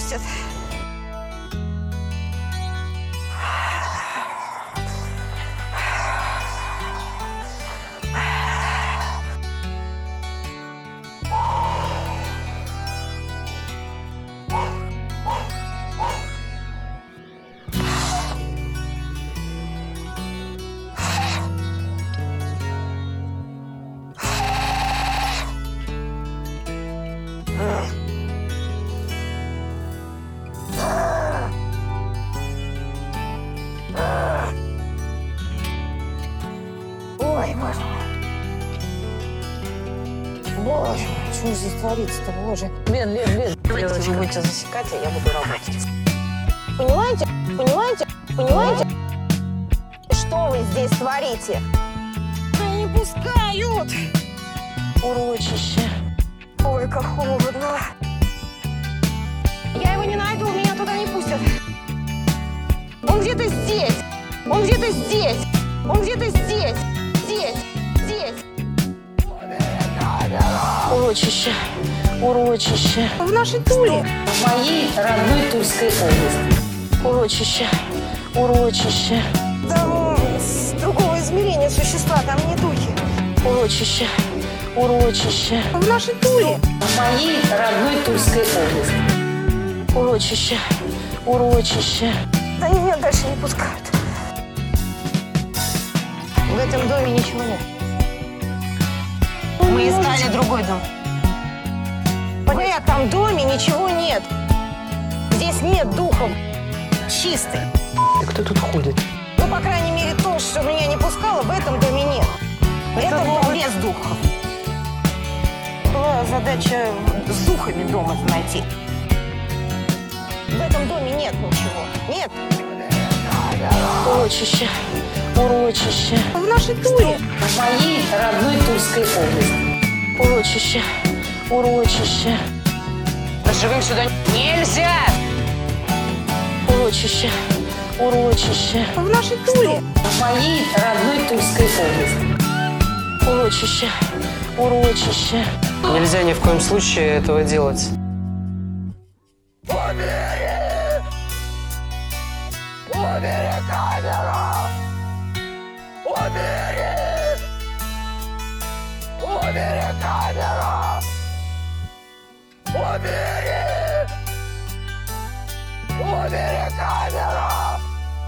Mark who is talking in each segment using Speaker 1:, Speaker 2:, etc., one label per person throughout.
Speaker 1: пустят. Ой, боже мой. Боже, что здесь творится-то, боже.
Speaker 2: Лен, если вы будете засекать, а я буду работать.
Speaker 1: Понимаете, что вы здесь творите? Да не пускают.
Speaker 2: Урочище.
Speaker 1: Ой, как холодно. Я его не найду, меня туда не пустят. Он где-то здесь. Он где-то здесь. Он где-то здесь. Здесь.
Speaker 2: Урочище. Урочище.
Speaker 1: В нашей Туле.
Speaker 2: В моей родной Тульской области. Урочище. Урочище.
Speaker 1: Там с другого измерения существа, там не духи.
Speaker 2: Урочище. Урочище.
Speaker 1: В нашей Туле.
Speaker 2: В моей родной Тульской области. Урочище. Урочище.
Speaker 1: Да нет, дальше не пускают. В этом доме ничего нет. Мы искали другой дом. В этом доме ничего нет. Здесь нет духов. Чистый.
Speaker 2: И кто тут ходит?
Speaker 1: Ну, по крайней мере, то, что меня не пускало, в этом доме нет. Это дом без духов. Была задача с духами дома найти. В этом доме нет ничего. Нет.
Speaker 2: Урочище. Урочище.
Speaker 1: В нашей Туле.
Speaker 2: В моей родной Тульской области. Урочище. Урочище. Живым сюда нельзя! Урочище. Урочище.
Speaker 1: В нашей Туле.
Speaker 2: В моей родной Тульской области. Урочище. Урочище. Нельзя ни в коем случае этого делать.
Speaker 1: Убери камеру! Убери камеру! Убери камеру!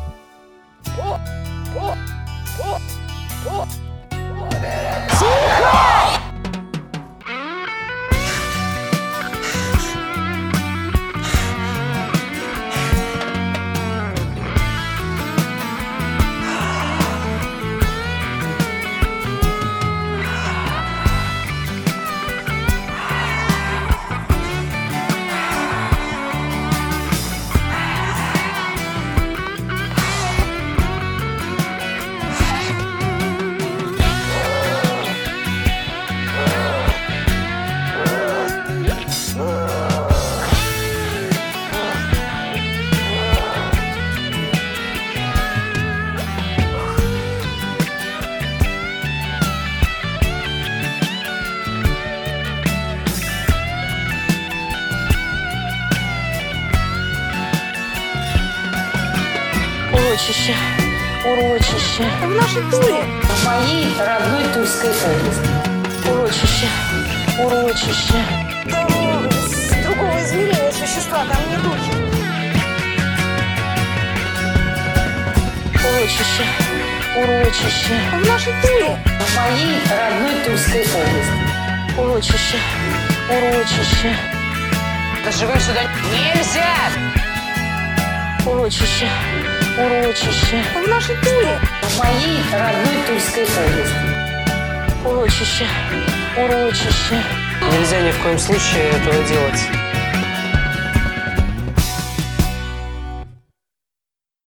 Speaker 2: Урочище. Урочище.
Speaker 1: В нашей Туле.
Speaker 2: В моей родной Тульской области. Урочище. Урочище.
Speaker 1: Там с другого измерения существа, там не духи.
Speaker 2: Урочище. Урочище.
Speaker 1: В нашей Туле.
Speaker 2: В моей родной Тульской области. Урочище. Урочище. Живым сюда нельзя! Урочище. Урочище.
Speaker 1: В нашей Туле.
Speaker 2: В моей родной Тульской области. Урочище. Урочище. Нельзя ни в коем случае этого делать.